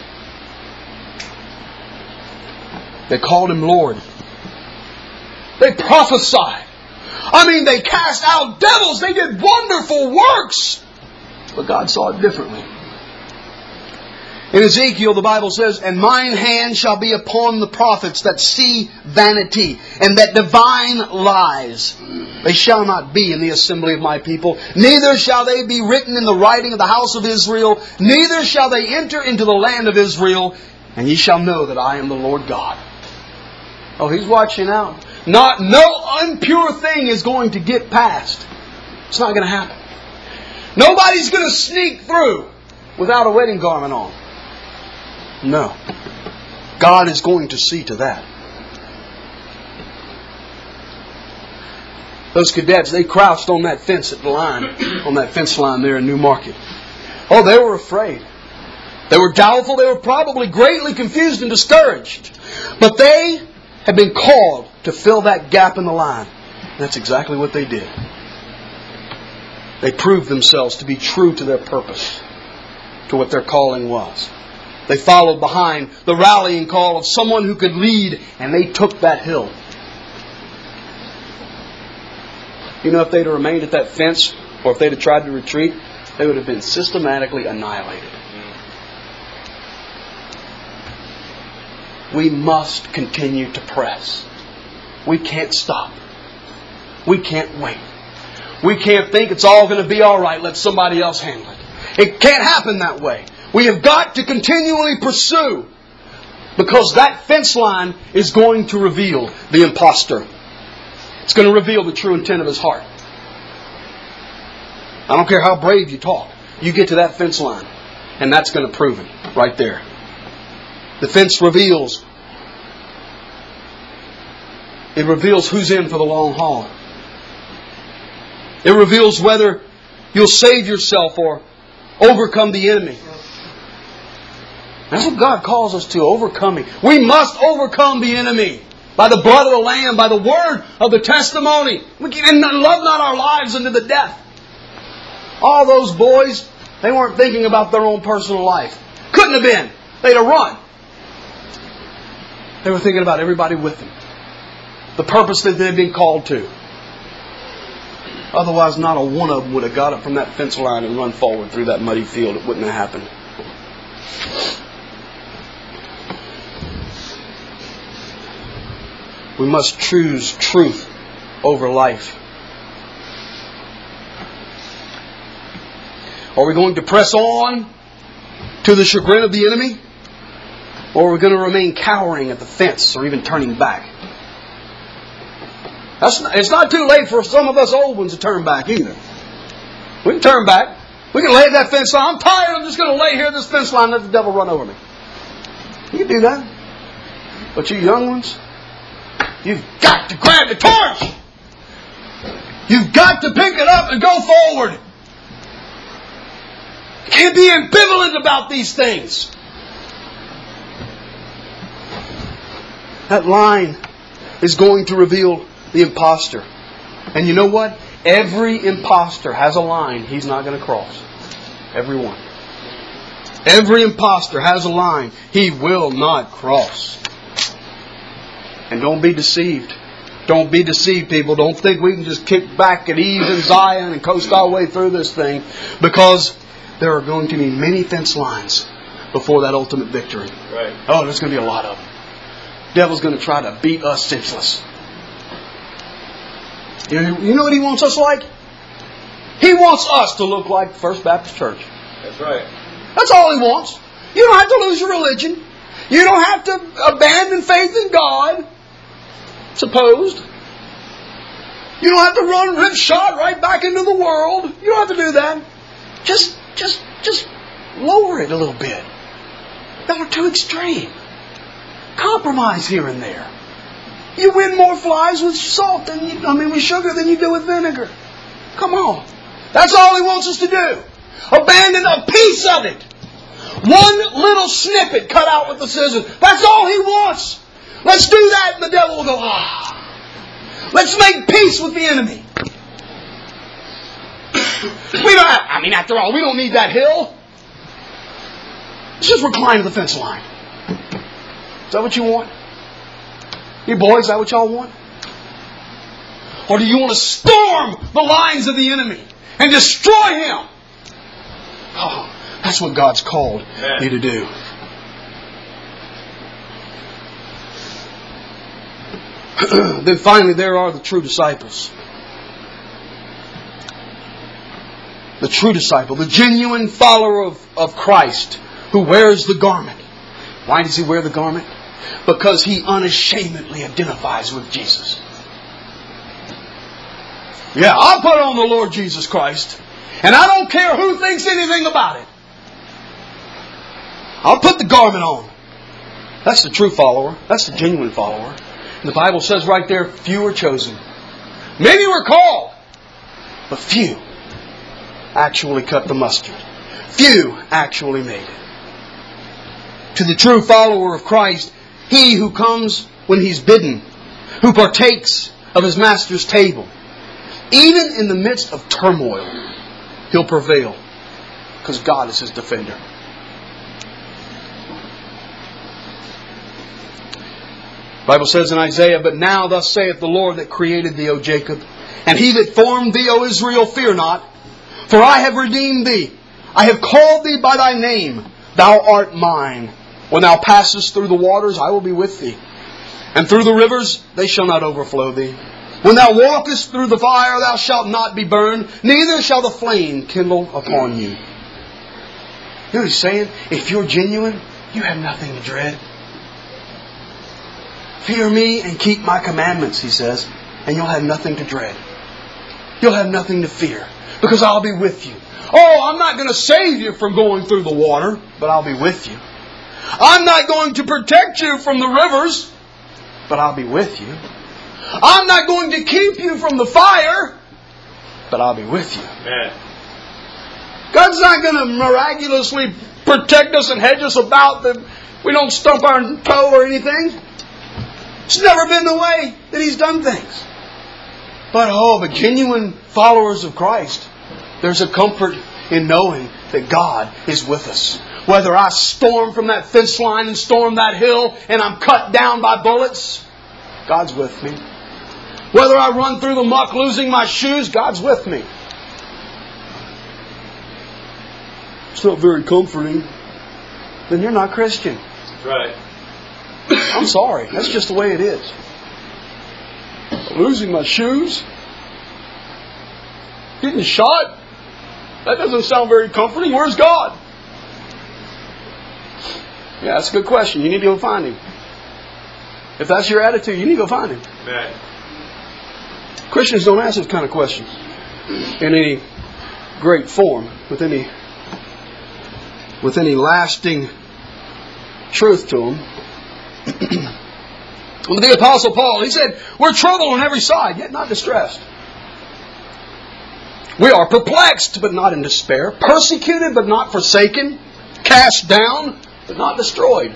They called Him Lord. They prophesied. I mean, they cast out devils. They did wonderful works. But God saw it differently. In Ezekiel, the Bible says, and mine hand shall be upon the prophets that see vanity and that divine lies. They shall not be in the assembly of my people. Neither shall they be written in the writing of the house of Israel. Neither shall they enter into the land of Israel. And ye shall know that I am the Lord God. Oh, He's watching out. Not, no impure thing is going to get past. It's not going to happen. Nobody's going to sneak through without a wedding garment on. No. God is going to see to that. Those cadets, they crouched on that fence at the line, on that fence line there in New Market. Oh, they were afraid. They were doubtful. They were probably greatly confused and discouraged. But they had been called to fill that gap in the line. And that's exactly what they did. They proved themselves to be true to their purpose, to what their calling was. They followed behind the rallying call of someone who could lead, and they took that hill. You know, if they'd have remained at that fence, or if they'd have tried to retreat, they would have been systematically annihilated. We must continue to press. We can't stop. We can't wait. We can't think it's all going to be all right. Let somebody else handle it. It can't happen that way. We have got to continually pursue, because that fence line is going to reveal the imposter. It's going to reveal the true intent of his heart. I don't care how brave you talk. You get to that fence line, and that's going to prove it right there. The fence reveals. It reveals who's in for the long haul. It reveals whether you'll save yourself or overcome the enemy. That's what God calls us to, overcoming. We must overcome the enemy by the blood of the Lamb, by the word of the testimony. We can, and love not our lives unto the death. All those boys, they weren't thinking about their own personal life. Couldn't have been. They'd have run. They were thinking about everybody with them. The purpose that they'd been called to. Otherwise, not a one of them would have got up from that fence line and run forward through that muddy field. It wouldn't have happened. We must choose truth over life. Are we going to press on to the chagrin of the enemy? Or are we going to remain cowering at the fence or even turning back? That's not, it's not too late for some of us old ones to turn back either. We can turn back. We can lay that fence line. I'm tired. I'm just going to lay here at this fence line and let the devil run over me. You can do that. But you young ones, you've got to grab the torch. You've got to pick it up and go forward. You can't be ambivalent about these things. That line is going to reveal the imposter. And you know what? Every imposter has a line he's not going to cross. Every one. Every imposter has a line he will not cross. And don't be deceived. Don't be deceived, people. Don't think we can just kick back at ease in Zion and coast our way through this thing. Because there are going to be many fence lines before that ultimate victory. Right. Oh, there's going to be a lot of them. The devil's going to try to beat us senseless. You know, you know what he wants us like? He wants us to look like First Baptist Church. That's right. That's all he wants. You don't have to lose your religion. You don't have to abandon faith in God. Supposed. You don't have to run ripshod right back into the world. You don't have to do that. Just, just, just lower it a little bit. Y'all are too extreme. Compromise here and there. You win more flies with salt than you, I mean with sugar than you do with vinegar. Come on. That's all he wants us to do. Abandon a piece of it. One little snippet cut out with the scissors. That's all he wants. Let's do that and the devil will go, ah. Let's make peace with the enemy. We don't have, I mean, after all, we don't need that hill. Let's just recline to the fence line. Is that what you want? You boys, is that what y'all want? Or do you want to storm the lines of the enemy and destroy him? Oh, that's what God's called Amen. You to do. Then finally, there are the true disciples. The true disciple, the genuine follower of, of Christ who wears the garment. Why does he wear the garment? Because he unashamedly identifies with Jesus. Yeah, I'll put on the Lord Jesus Christ. And I don't care who thinks anything about it. I'll put the garment on. That's the true follower. That's the genuine follower. And the Bible says right there, few are chosen. Many were called, but few actually cut the mustard. Few actually made it. To the true follower of Christ, he who comes when he's bidden, who partakes of his master's table, even in the midst of turmoil, he'll prevail because God is his defender. The Bible says in Isaiah, but now thus saith the Lord that created thee, O Jacob, and he that formed thee, O Israel, fear not, for I have redeemed thee. I have called thee by thy name. Thou art mine. When thou passest through the waters, I will be with thee. And through the rivers, they shall not overflow thee. When thou walkest through the fire, thou shalt not be burned, neither shall the flame kindle upon you. You know what he's saying? If you're genuine, you have nothing to dread. Fear me and keep my commandments, he says, and you'll have nothing to dread. You'll have nothing to fear, because I'll be with you. Oh, I'm not going to save you from going through the water, but I'll be with you. I'm not going to protect you from the rivers, but I'll be with you. I'm not going to keep you from the fire, but I'll be with you. Amen. God's not going to miraculously protect us and hedge us about that we don't stump our toe or anything. It's never been the way that He's done things. But oh, the genuine followers of Christ, there's a comfort in knowing that God is with us. Whether I storm from that fence line and storm that hill and I'm cut down by bullets, God's with me. Whether I run through the muck losing my shoes, God's with me. It's not very comforting. Then you're not Christian. Right. I'm sorry. That's just the way it is. Losing my shoes? Getting shot? That doesn't sound very comforting. Where's God? Yeah, that's a good question. You need to go find Him. If that's your attitude, you need to go find Him. Right. Christians don't ask those kind of questions in any great form, with any with any lasting truth to them. With the Apostle Paul, he said, we're troubled on every side, yet not distressed. We are perplexed, but not in despair. Persecuted, but not forsaken. Cast down, but not destroyed.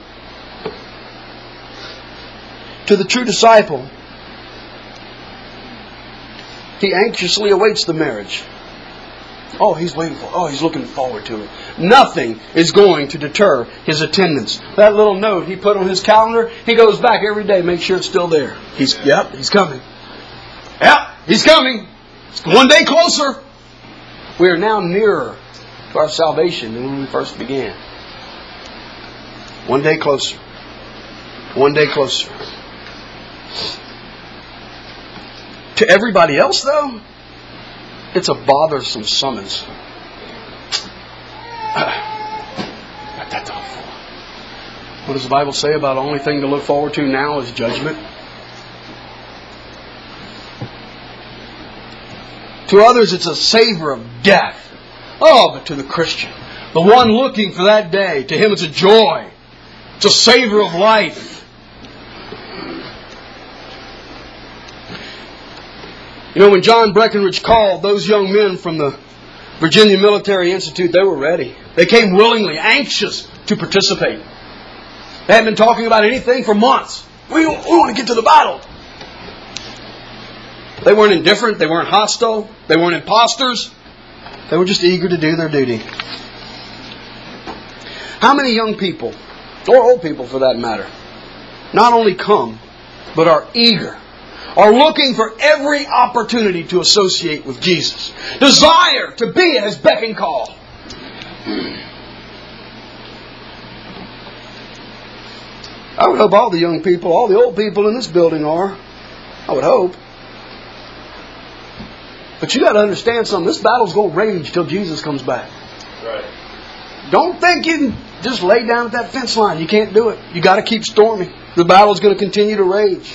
To the true disciple, he anxiously awaits the marriage. Oh, he's waiting for it. Oh, he's looking forward to it. Nothing is going to deter his attendance. That little note he put on his calendar, he goes back every day, make sure it's still there. He's, yep, he's coming. Yep, he's coming. It's one day closer. We are now nearer to our salvation than when we first began. One day closer. One day closer. To everybody else, though, it's a bothersome summons. Got that done for. What does the Bible say about the only thing to look forward to now is judgment? To others, it's a savor of death. Oh, but to the Christian, the one looking for that day, to him it's a joy. It's a savor of life. You know, when John Breckinridge called those young men from the Virginia Military Institute, they were ready. They came willingly, anxious to participate. They hadn't been talking about anything for months. We, we want to get to the battle. They weren't indifferent. They weren't hostile. They weren't imposters. They were just eager to do their duty. How many young people, or old people for that matter, not only come, but are eager, are looking for every opportunity to associate with Jesus. Desire to be at His beck and call. I would hope all the young people, all the old people in this building are. I would hope. But you got to understand something. This battle's going to rage till Jesus comes back. Right. Don't think you can just lay down at that fence line. You can't do it. You got to keep storming. The battle's going to continue to rage.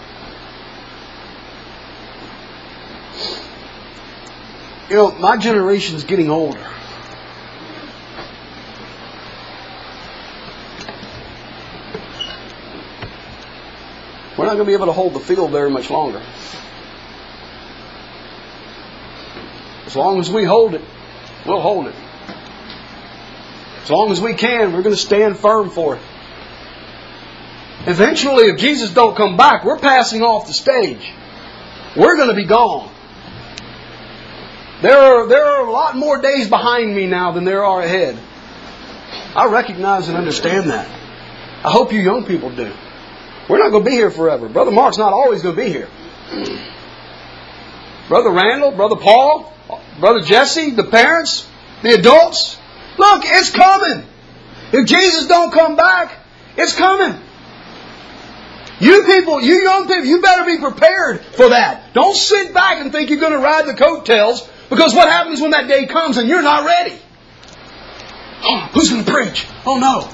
You know, my generation's getting older. We're not going to be able to hold the field very much longer. As long as we hold it, we'll hold it. As long as we can, we're going to stand firm for it. Eventually, if Jesus don't come back, we're passing off the stage. We're going to be gone. There are, there are a lot more days behind me now than there are ahead. I recognize and understand that. I hope you young people do. We're not going to be here forever. Brother Mark's not always going to be here. Brother Randall, Brother Paul, Brother Jesse, the parents, the adults. Look, it's coming. If Jesus don't come back, it's coming. You people, you young people, you better be prepared for that. Don't sit back and think you're going to ride the coattails, because what happens when that day comes and you're not ready? Oh, who's going to preach? Oh no.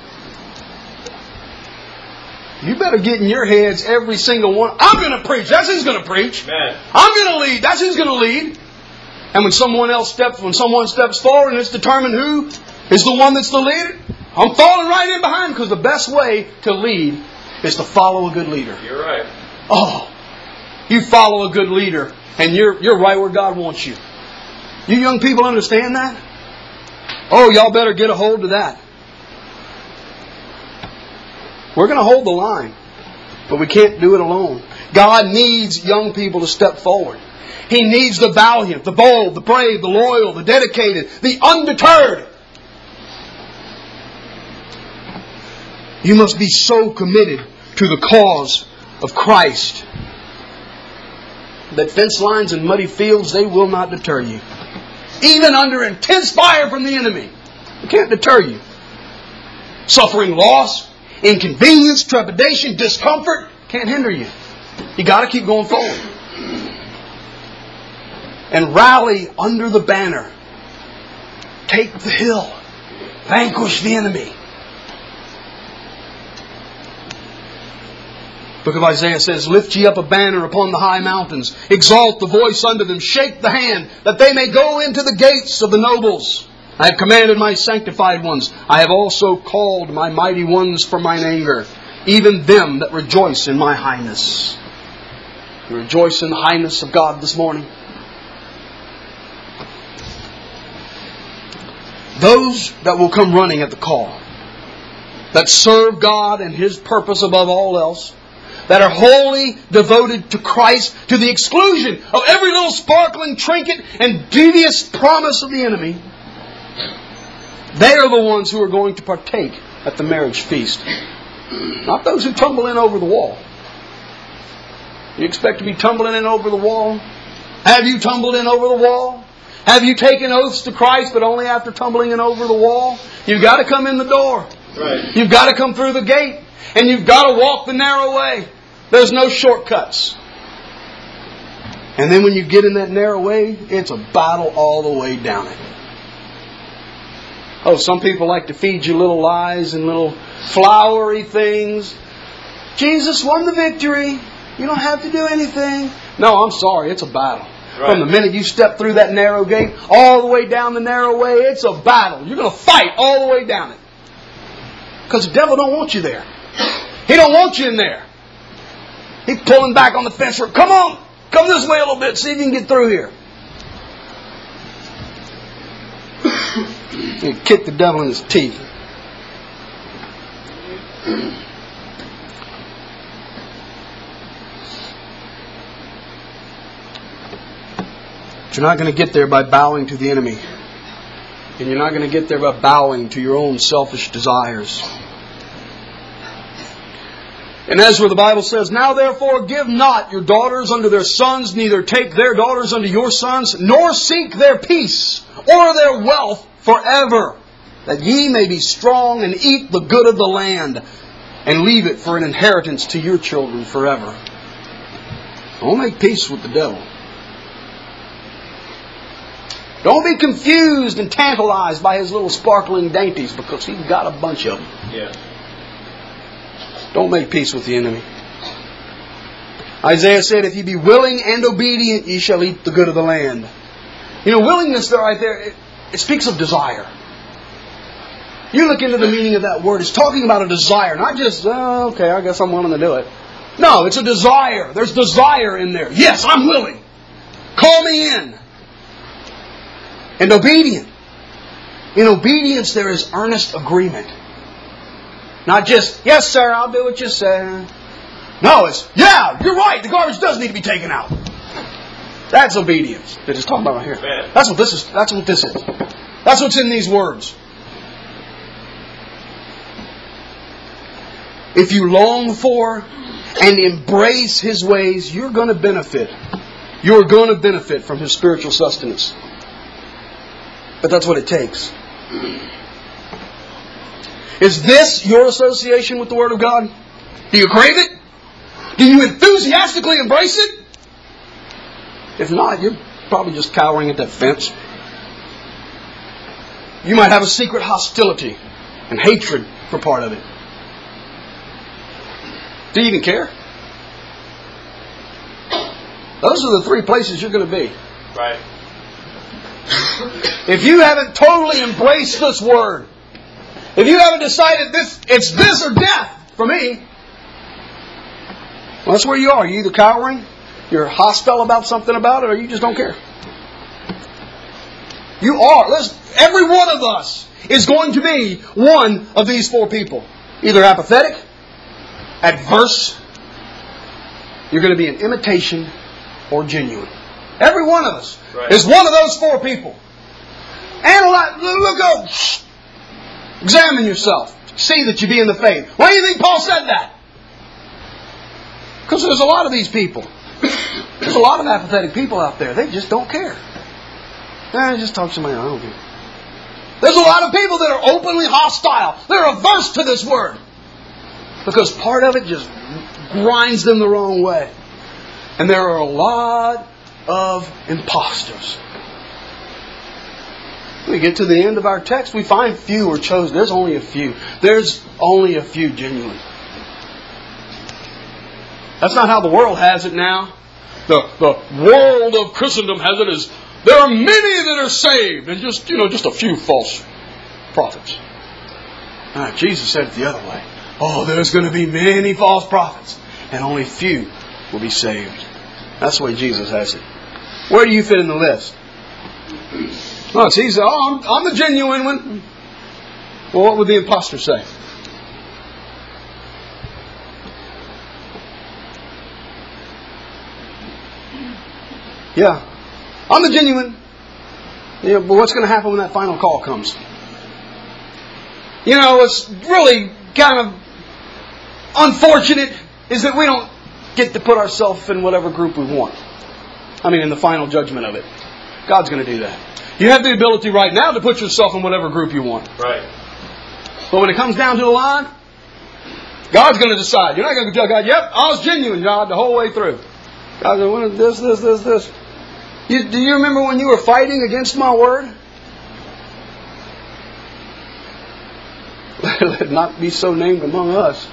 You better get in your heads, every single one. I'm going to preach. That's who's going to preach. Man. I'm going to lead. That's who's going to lead. And when someone else steps, when someone steps forward and it's determined who is the one that's the leader, I'm falling right in behind, because the best way to lead is to follow a good leader. You're right. Oh, you follow a good leader and you're you're right where God wants you. You young people understand that? Oh, y'all better get a hold of that. We're going to hold the line, but we can't do it alone. God needs young people to step forward. He needs the valiant, the bold, the brave, the loyal, the dedicated, the undeterred. You must be so committed to the cause of Christ that fence lines and muddy fields, they will not deter you. Even under intense fire from the enemy, it can't deter you. Suffering loss, inconvenience, trepidation, discomfort can't hinder you. You got to keep going forward. And rally under the banner. Take the hill. Vanquish the enemy. The book of Isaiah says, lift ye up a banner upon the high mountains. Exalt the voice unto them. Shake the hand, that they may go into the gates of the nobles. I have commanded my sanctified ones. I have also called my mighty ones for mine anger, even them that rejoice in my highness. You rejoice in the highness of God this morning? Those that will come running at the call, that serve God and His purpose above all else, that are wholly devoted to Christ to the exclusion of every little sparkling trinket and devious promise of the enemy, they are the ones who are going to partake at the marriage feast. Not those who tumble in over the wall. You expect to be tumbling in over the wall? Have you tumbled in over the wall? Have you taken oaths to Christ, but only after tumbling in over the wall? You've got to come in the door. Right. You've got to come through the gate. And you've got to walk the narrow way. There's no shortcuts. And then when you get in that narrow way, it's a battle all the way down it. Oh, some people like to feed you little lies and little flowery things. Jesus won the victory. You don't have to do anything. No, I'm sorry. It's a battle. Right. From the minute you step through that narrow gate, all the way down the narrow way, it's a battle. You're going to fight all the way down it. Because the devil don't want you there. He don't want you in there. He's pulling back on the fence. Come on, come this way a little bit, see if you can get through here. You kick the devil in his teeth. But you're not going to get there by bowing to the enemy. And you're not going to get there by bowing to your own selfish desires. In Ezra, the Bible says, now therefore give not your daughters unto their sons, neither take their daughters unto your sons, nor seek their peace or their wealth forever, that ye may be strong and eat the good of the land, and leave it for an inheritance to your children forever. Don't make peace with the devil. Don't be confused and tantalized by his little sparkling dainties, because he's got a bunch of them. Yeah. Don't make peace with the enemy. Isaiah said, if ye be willing and obedient, ye shall eat the good of the land. You know, willingness there, right there, it, it speaks of desire. You look into the meaning of that word. It's talking about a desire. Not just, oh, okay, I guess I'm willing to do it. No, it's a desire. There's desire in there. Yes, I'm willing. Call me in. And obedient. In obedience, there is earnest agreement. Not just, yes, sir, I'll do what you say. No, it's, yeah, you're right. The garbage does need to be taken out. That's obedience. They're just talking about right here. That's what this is. That's what this is. That's what's in these words. If you long for and embrace His ways, you're going to benefit. You're going to benefit from His spiritual sustenance. But that's what it takes. Is this your association with the Word of God? Do you crave it? Do you enthusiastically embrace it? If not, you're probably just cowering at that fence. You might have a secret hostility and hatred for part of it. Do you even care? Those are the three places you're going to be. Right. If you haven't totally embraced this Word, if you haven't decided this, it's this or death for me, well, that's where you are. You're either cowering, you're hostile about something about it, or you just don't care. You are. Listen, every one of us is going to be one of these four people. Either apathetic, adverse, you're going to be an imitation, or genuine. Every one of us right. is one of those four people. Analyze, look up. Examine yourself. See that you be in the faith. Why do you think Paul said that? Because there's a lot of these people. There's a lot of apathetic people out there. They just don't care. Eh, just talk to somebody. I don't care. There's a lot of people that are openly hostile. They're averse to this word. Because part of it just grinds them the wrong way. And there are a lot of imposters. We get to the end of our text, we find few are chosen. There's only a few. There's only a few genuine. That's not how the world has it now. The, the world of Christendom has it as there are many that are saved and just, you know, just a few false prophets. Ah, Jesus said it the other way. Oh, there's going to be many false prophets and only few will be saved. That's the way Jesus has it. Where do you fit in the list? Oh, it's easy. Oh, I'm, I'm the genuine one. Well, what would the imposter say? Yeah, I'm the genuine. Yeah, but what's going to happen when that final call comes? You know, what's really kind of unfortunate is that we don't get to put ourselves in whatever group we want. I mean, in the final judgment of it. God's going to do that. You have the ability right now to put yourself in whatever group you want. Right. But when it comes down to the line, God's going to decide. You're not going to tell God, yep, I was genuine, God, the whole way through. God's going to this, this, this, this. You, do you remember when you were fighting against my word? Let it not be so named among us.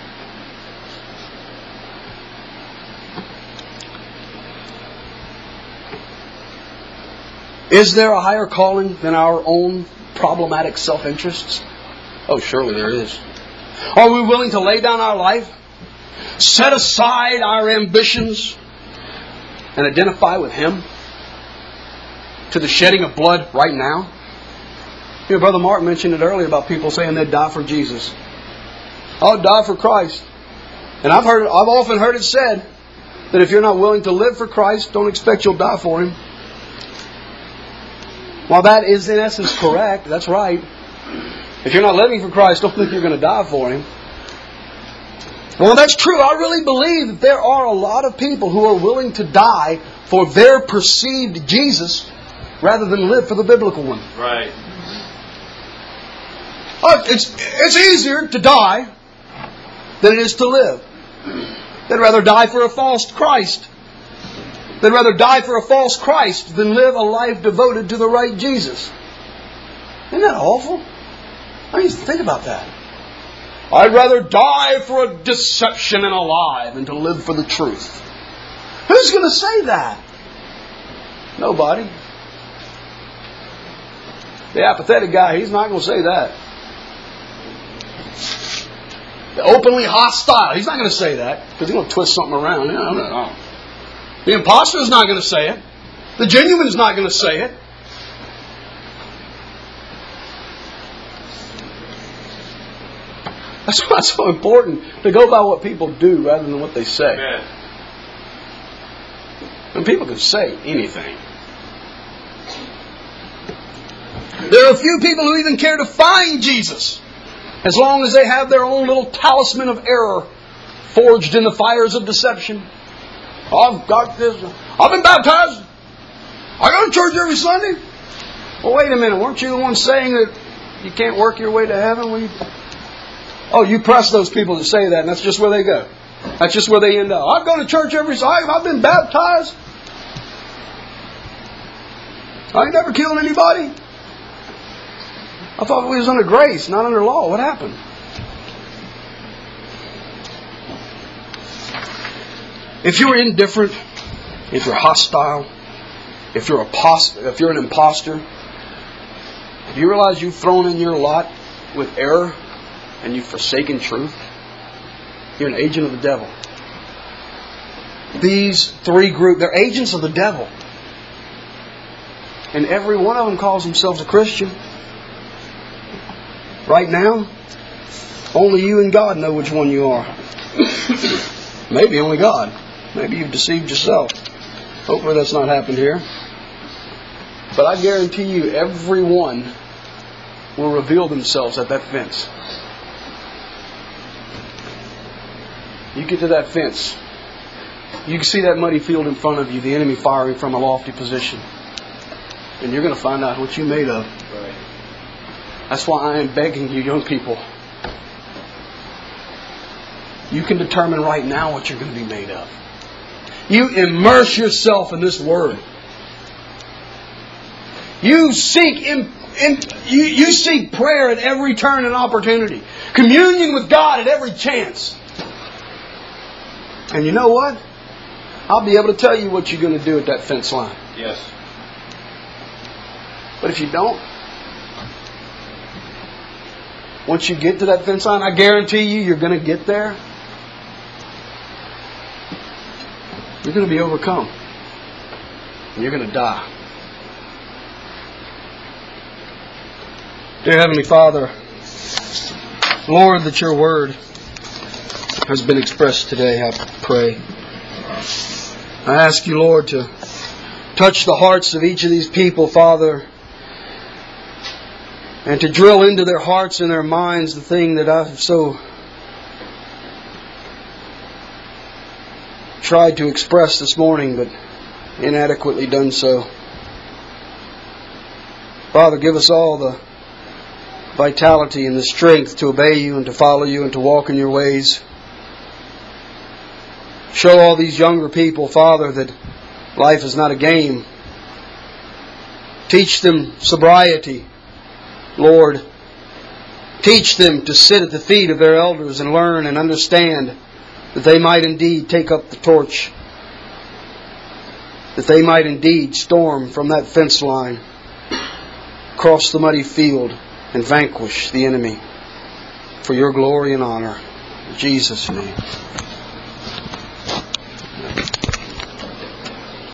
Is there a higher calling than our own problematic self-interests? Oh, surely there is. Are we willing to lay down our life, set aside our ambitions, and identify with Him to the shedding of blood right now? You know, Brother Mark mentioned it earlier about people saying they'd die for Jesus. I'll die for Christ. And I've heard, I've often heard it said that if you're not willing to live for Christ, don't expect you'll die for Him. While that is in essence correct, that's right. If you're not living for Christ, don't think you're going to die for Him. Well, that's true. I really believe that there are a lot of people who are willing to die for their perceived Jesus rather than live for the biblical one. Right. Oh, it's, it's easier to die than it is to live. They'd rather die for a false Christ. They'd rather die for a false Christ than live a life devoted to the right Jesus. Isn't that awful? I mean, think about that. I'd rather die for a deception and a lie than to live for the truth. Who's going to say that? Nobody. The apathetic guy, he's not going to say that. The openly hostile, he's not going to say that because he's going to twist something around. You know, the imposter is not going to say it. The genuine is not going to say it. That's why it's so important to go by what people do rather than what they say. Amen. And people can say anything. There are a few people who even care to find Jesus, as long as they have their own little talisman of error forged in the fires of deception. I've got this. I've been baptized. I go to church every Sunday. Well, wait a minute. Weren't you the one saying that you can't work your way to heaven? When you... Oh, you press those people to say that, and that's just where they go. That's just where they end up. I've gone to church every Sunday. I've been baptized. I ain't never killed anybody. I thought we was under grace, not under law. What happened? If you're indifferent, if you're hostile, if you're a pos- if you're an imposter, do you realize you've thrown in your lot with error and you've forsaken truth? You're an agent of the devil. These three groups, they're agents of the devil. And every one of them calls themselves a Christian. Right now, only you and God know which one you are. Maybe only God. Maybe you've deceived yourself. Hopefully that's not happened here. But I guarantee you, every one will reveal themselves at that fence. You get to that fence, you can see that muddy field in front of you, the enemy firing from a lofty position. And you're going to find out what you're made of. Right. That's why I am begging you, young people. You can determine right now what you're going to be made of. You immerse yourself in this Word. You seek in, in, you, you seek prayer at every turn and opportunity. Communion with God at every chance. And you know what? I'll be able to tell you what you're going to do at that fence line. Yes. But if you don't, once you get to that fence line, I guarantee you you're going to get there. You're going to be overcome. And you're going to die. Dear Heavenly Father, Lord, that your Word has been expressed today, I pray. I ask you, Lord, to touch the hearts of each of these people, Father, and to drill into their hearts and their minds the thing that I've so tried to express this morning, but inadequately done so. Father, give us all the vitality and the strength to obey you and to follow you and to walk in your ways. Show all these younger people, Father, that life is not a game. Teach them sobriety, Lord. Teach them to sit at the feet of their elders and learn and understand that they might indeed take up the torch. That they might indeed storm from that fence line, cross the muddy field, and vanquish the enemy. For your glory and honor. In Jesus' name.